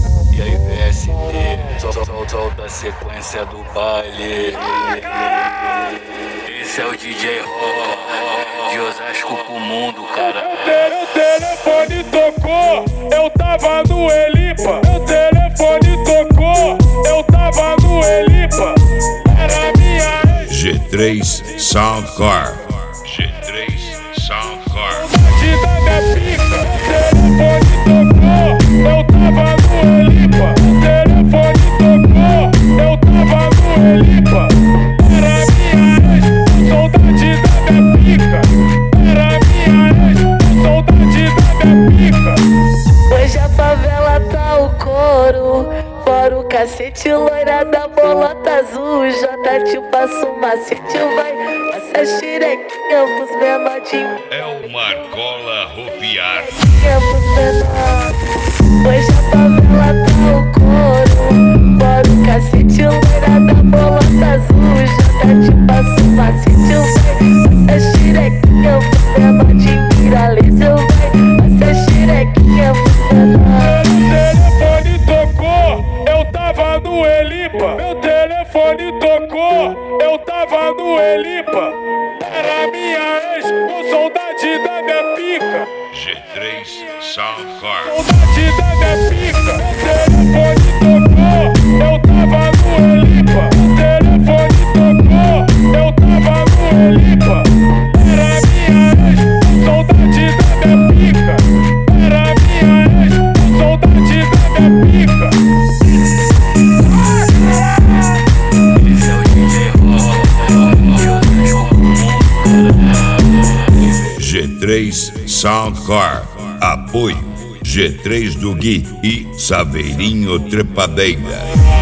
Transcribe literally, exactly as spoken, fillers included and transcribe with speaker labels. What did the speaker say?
Speaker 1: E aí V S T, sol, sol, solta a sequência do baile. Esse é o D J Ró, de Osasco pro mundo, cara.
Speaker 2: Meu telefone tocou, eu tava no Elipa. Meu telefone tocou, eu tava no Elipa. Era minha ex.
Speaker 3: G três Soundcore. G três Soundcore.
Speaker 2: Saudade da minha pica. Telefone tocou, eu tava no Elipa. Telefone tocou, eu tava no Elipa. Era minha ex, saudade da minha pica. Era minha ex, saudade da minha pica.
Speaker 4: Hoje a favela tá o couro, fora o cacete, loira da bolota azul. Jota te passa o macete, vai essa xirequinha pros menores.
Speaker 3: É o Marcola Ropiar.
Speaker 4: Pros menores. Hoje a favela tá o couro, fora o cacete, loira da bolota azul. Jota te passa o macete, vai essa xirequinha pros menores. Viraliza, vai essa xirequinha pros menores.
Speaker 2: Meu telefone tocou, eu tava no Elipa. Meu telefone tocou, eu tava no Elipa. Era minha ex, com saudade da minha pica.
Speaker 3: G três Soundcore.
Speaker 2: Saudade da minha pica. Meu telefone tocou, eu tava no Elipa. Meu telefone tocou, eu tava no Elipa. Era minha ex, com saudade da minha pica. Era minha ex, com saudade da minha pica.
Speaker 1: Esse é o D J Ró, de Osasco pro mundo.
Speaker 3: G três Soundcore. Apoio G três do Gui e Saveirinho Trepadeira.